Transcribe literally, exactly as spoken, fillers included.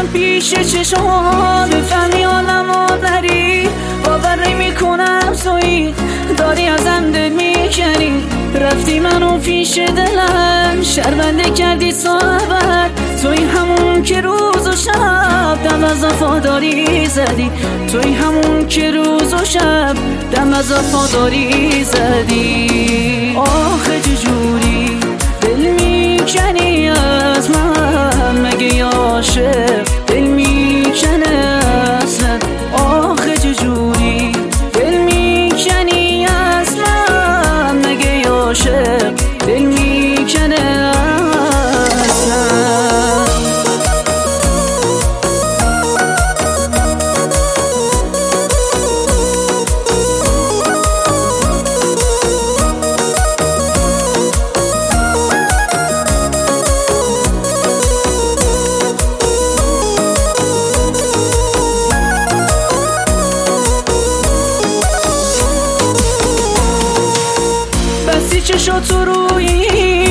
پیش چشمها بفهمی آدمو نری، باور نمیکنم تویی داری ازم دل میکنی. رفتی منو پیش دلم شرمنده کردی صحبت، توی همون که روز و شب دم از وفاداری زدی، توی همون که روز و شب دم از وفاداری زدی. آخه چجوری دل میکنی از من، مگه عاشق دل میکنه اصلا؟ آخه چجوری دل میکنی از من، مگه عاشق دل میکنه اصلا؟ بستی چشاتو روی